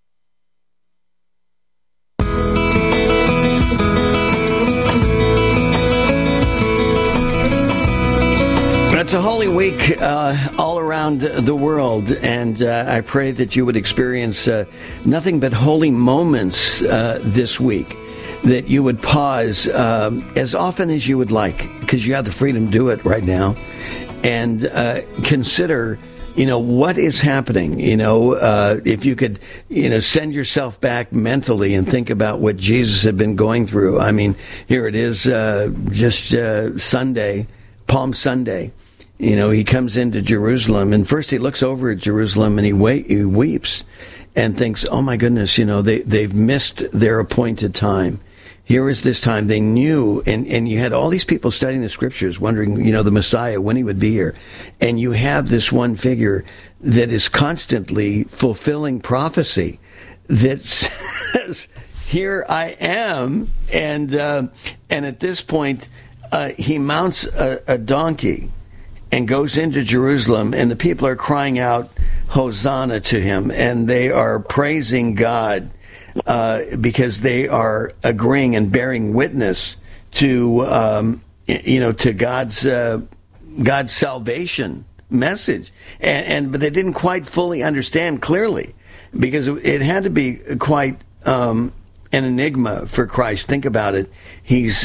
It's a holy week all around the world, and I pray that you would experience nothing but holy moments this week, that you would pause as often as you would like, because you have the freedom to do it right now, and consider, what is happening. If you could, send yourself back mentally and think about what Jesus had been going through. I mean, here it is, Sunday, Palm Sunday. He comes into Jerusalem, and first he looks over at Jerusalem and he weeps and thinks, oh my goodness, they've missed their appointed time. Here is this time. They knew, and you had all these people studying the scriptures, wondering, the Messiah, when he would be here. And you have this one figure that is constantly fulfilling prophecy that says, here I am. And at this point, he mounts a donkey and goes into Jerusalem, and the people are crying out, Hosanna to him, and they are praising God because they are agreeing and bearing witness to, to God's salvation message. But they didn't quite fully understand clearly, because it had to be quite an enigma for Christ. Think about it. He's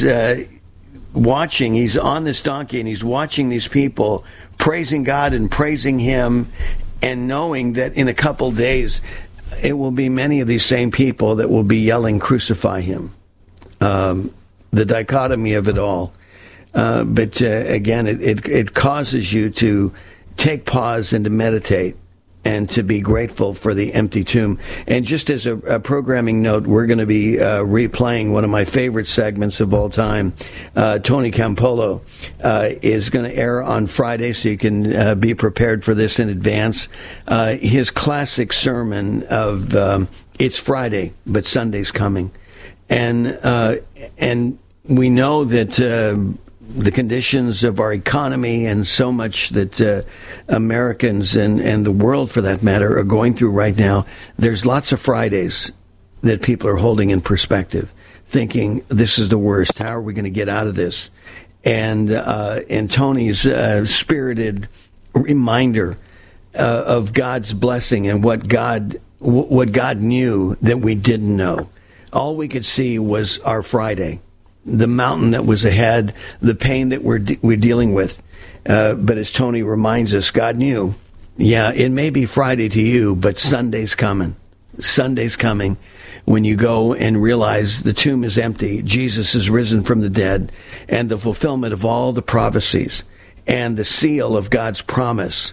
on this donkey, and he's watching these people praising God and praising him, and knowing that in a couple days it will be many of these same people that will be yelling, crucify him. The dichotomy of it all. But again, it causes you to take pause and to meditate and to be grateful for the empty tomb. And just as a programming note, we're going to be replaying one of my favorite segments of all time. Tony Campolo is going to air on Friday, so you can be prepared for this in advance. His classic sermon of It's Friday, but Sunday's coming. And we know that the conditions of our economy and so much that Americans and the world, for that matter, are going through right now, there's lots of Fridays that people are holding in perspective. thinking, this is the worst. How are we going to get out of this? And Tony's spirited reminder of God's blessing and what God knew that we didn't know. All we could see was our Friday, the mountain that was ahead, the pain that we're dealing with. But as Tony reminds us, God knew. Yeah, it may be Friday to you, but Sunday's coming. Sunday's coming when you go and realize the tomb is empty, Jesus is risen from the dead, and the fulfillment of all the prophecies and the seal of God's promise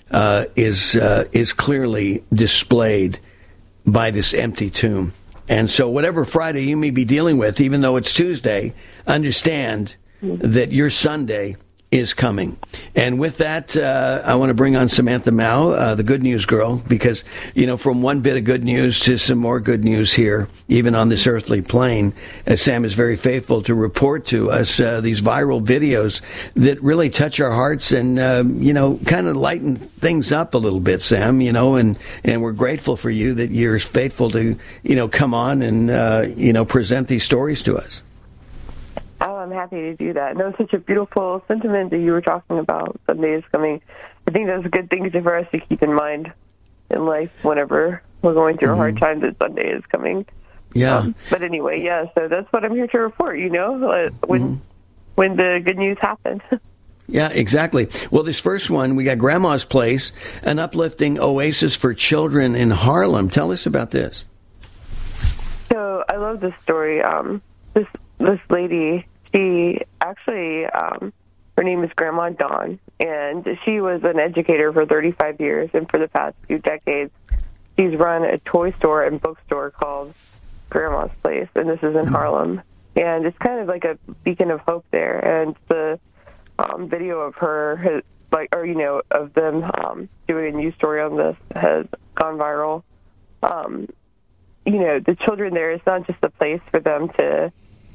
is clearly displayed by this empty tomb. And so whatever Friday you may be dealing with, even though it's Tuesday, understand that your Sunday is coming. And with that, I want to bring on Samantha Mao, the good news girl, because, from one bit of good news to some more good news here, even on this earthly plane, as Sam is very faithful to report to us these viral videos that really touch our hearts and, kind of lighten things up a little bit, Sam, and we're grateful for you that you're faithful to, come on and, present these stories to us. Oh, I'm happy to do that. And that was such a beautiful sentiment that you were talking about. Sunday is coming. I think that's a good thing for us to keep in mind in life whenever we're going through a hard time, that Sunday is coming. Yeah. But anyway, so that's what I'm here to report, when the good news happens. Yeah, exactly. Well, this first one, we got Grandma's Place, an uplifting oasis for children in Harlem. Tell us about this. So I love this story. This lady, she actually, her name is Grandma Dawn, and she was an educator for 35 years, and for the past few decades, she's run a toy store and bookstore called Grandma's Place, and this is in Harlem. And it's kind of like a beacon of hope there, and the video of her, of them doing a news story on this has gone viral. The children there, it's not just a place for them to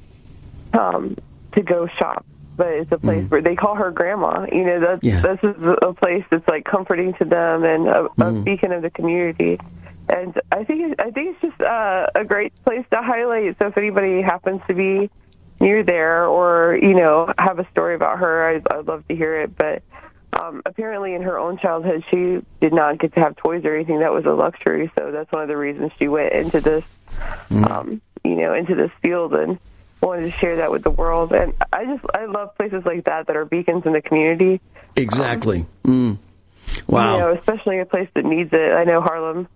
go shop, but it's a place where they call her Grandma. This is a place that's like comforting to them and a beacon of the community. And I think it's just a great place to highlight. So if anybody happens to be near there or have a story about her, I'd love to hear it. But apparently in her own childhood, she did not get to have toys or anything. That was a luxury. So that's one of the reasons she went into this, into this field and wanted to share that with the world. And I love places like that are beacons in the community. Exactly. Wow. Especially a place that needs it. I know Harlem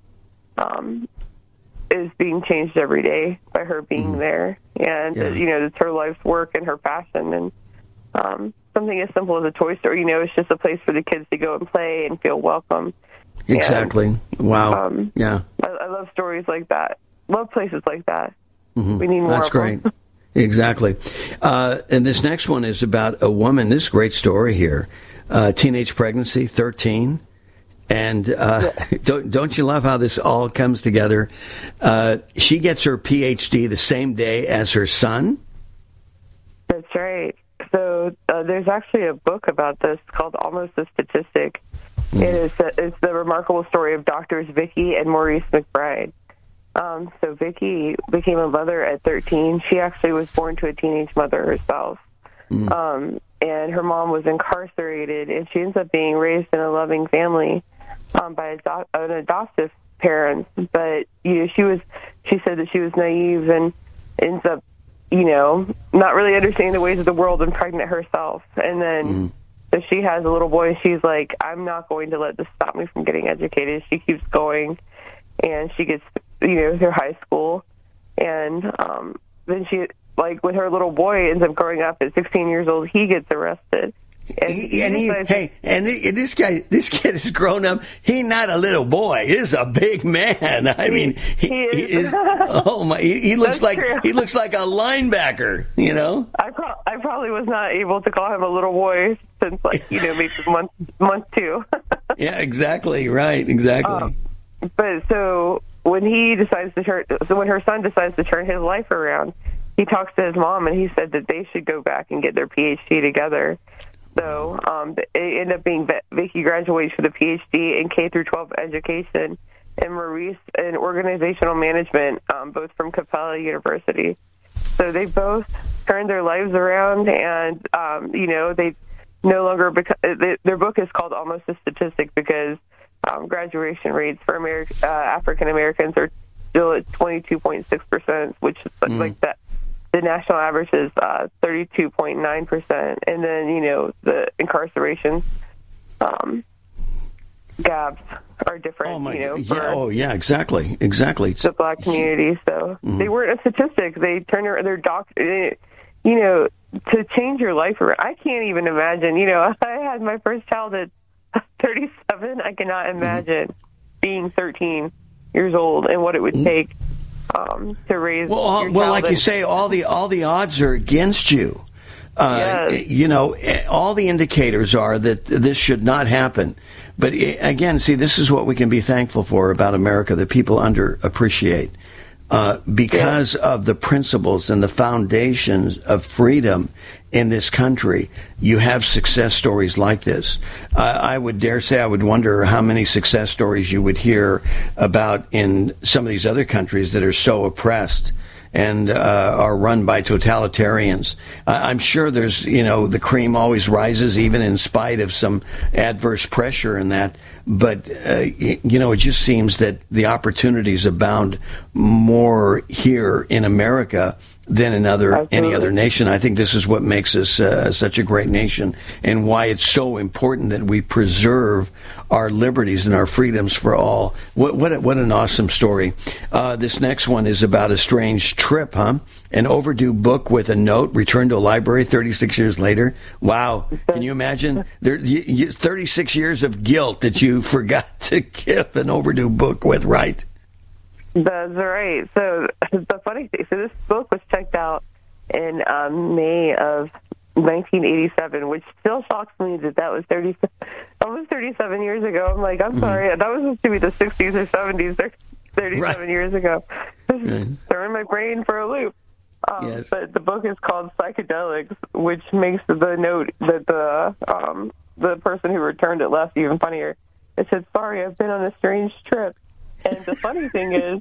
is being changed every day by her being there. And, it's her life's work and her passion. And something as simple as a toy store, it's just a place for the kids to go and play and feel welcome. Exactly. And, wow. I love stories like that. Love places like that. We need more That's of great. them. Exactly. And this next one is about a woman. This is a great story here. Teenage pregnancy, 13. And don't you love how this all comes together? She gets her PhD the same day as her son. That's right. So there's actually a book about this called Almost a Statistic. It's the remarkable story of doctors Vicki and Maurice McBride. So Vicki became a mother at 13. She actually was born to a teenage mother herself. And her mom was incarcerated, and she ends up being raised in a loving family by an adoptive parent. But she said that she was naive and ends up, not really understanding the ways of the world and pregnant herself. And then so she has a little boy, and she's like, I'm not going to let this stop me from getting educated. She keeps going, and she gets through high school, and then she, with her little boy, ends up growing up at 16 years old. He gets arrested. This kid is grown up. He's not a little boy. He's a big man. I mean, he is. Oh my! He looks like he looks like a linebacker. I probably was not able to call him a little boy since maybe month two. Yeah, exactly. Right. Exactly. But so when when her son decides to turn his life around, he talks to his mom, and he said that they should go back and get their PhD together. So it ended up being Vicki graduates with a PhD in K through 12 education, and Maurice in organizational management, both from Capella University. So they both turned their lives around, and they no longer their book is called Almost a Statistic because graduation rates for African Americans are still at 22.6%, which is like that. The national average is 32.9%, and then the incarceration gaps are different. Exactly. The Black community, so they weren't a statistic. They turned their doctor. To change your life around. I can't even imagine. I had my first child at 37. I cannot imagine being 13 years old and what it would take to raise. Well, like you say, all the odds are against you. Yes. All the indicators are that this should not happen. But again, see, this is what we can be thankful for about America that people underappreciate. Because of the principles and the foundations of freedom in this country, you have success stories like this. I would dare say, I would wonder how many success stories you would hear about in some of these other countries that are so oppressed and are run by totalitarians. I'm sure there's, the cream always rises even in spite of some adverse pressure in that. But, it just seems that the opportunities abound more here in America than in any other nation. I think this is what makes us such a great nation and why it's so important that we preserve our liberties and our freedoms for all. What an awesome story. This next one is about a strange trip, huh? An overdue book with a note returned to a library 36 years later. Wow. Can you imagine? 36 years of guilt that you forgot to give an overdue book with, right? That's right. So the funny thing, this book was checked out in May of 1987, which still shocks me that was almost 37 years ago. I'm like, I'm sorry, that was supposed to be the 60s or 70s, 37 years ago. Throwing my brain for a loop. Yes. But the book is called Psychedelics, which makes the note that the person who returned it left even funnier. It said, "Sorry, I've been on a strange trip." And the funny thing is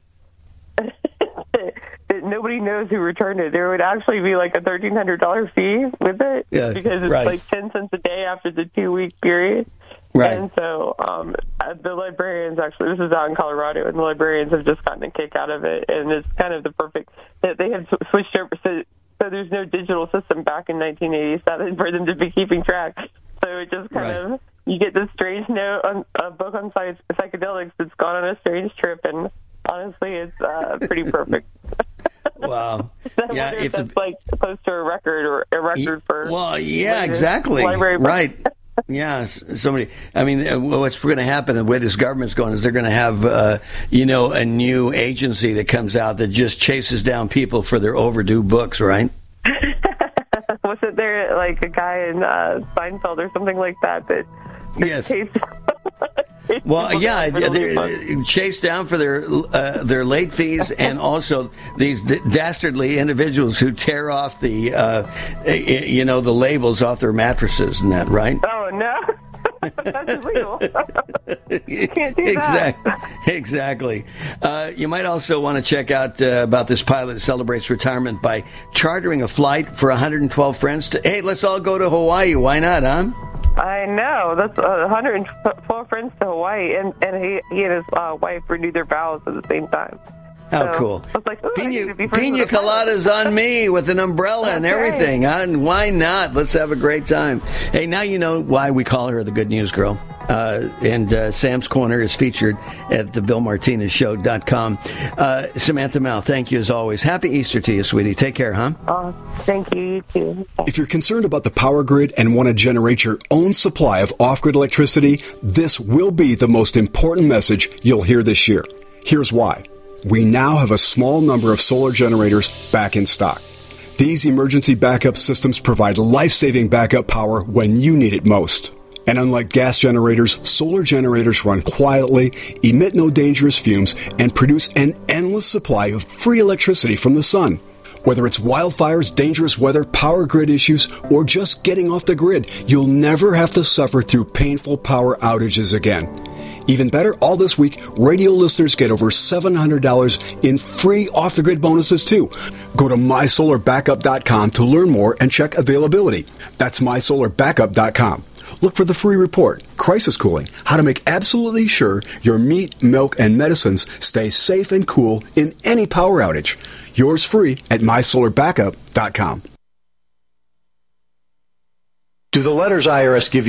that nobody knows who returned it. There would actually be like a $1,300 fee with it because it's like 10 cents a day after the 2-week period. Right. And so the librarians, actually, this is out in Colorado, and the librarians have just gotten a kick out of it. And it's kind of the perfect that they have switched over. So there's no digital system back in 1987 for them to be keeping track. So it just kind of, you get this strange note on a book on psychedelics that's gone on a strange trip, and honestly, it's pretty perfect. Wow. If that's like supposed to a record or a record for. Well, yeah, exactly. Library right. Yes, somebody. I mean, what's going to happen? The way this government's going is they're going to have, a new agency that comes out that just chases down people for their overdue books, right? Wasn't there like a guy in Seinfeld or something like that yes. Well, yeah, they're chased down for their late fees, and also these dastardly individuals who tear off the the labels off their mattresses and that, right? Oh no. That's illegal. You can't do that. Exactly. You might also want to check out about this pilot that celebrates retirement by chartering a flight for 112 friends to, hey, let's all go to Hawaii. Why not, huh? I know. That's 112 friends to Hawaii, and he and his wife renewed their vows at the same time. How cool. I was like, Pina coladas on me with an umbrella and everything. Right. Huh? Why not? Let's have a great time. Hey, now you know why we call her the Good News Girl. And Sam's Corner is featured at thebillmartinezshow.com. Samantha Mao, thank you as always. Happy Easter to you, sweetie. Take care, huh? Thank you. You too. If you're concerned about the power grid and want to generate your own supply of off-grid electricity, this will be the most important message you'll hear this year. Here's why. We now have a small number of solar generators back in stock. These emergency backup systems provide life-saving backup power when you need it most. And unlike gas generators, solar generators run quietly, emit no dangerous fumes, and produce an endless supply of free electricity from the sun. Whether it's wildfires, dangerous weather, power grid issues, or just getting off the grid, you'll never have to suffer through painful power outages again. Even better, all this week, radio listeners get over $700 in free off-the-grid bonuses, too. Go to MySolarBackup.com to learn more and check availability. That's MySolarBackup.com. Look for the free report, Crisis Cooling, how to make absolutely sure your meat, milk, and medicines stay safe and cool in any power outage. Yours free at MySolarBackup.com. Do the letters IRS give you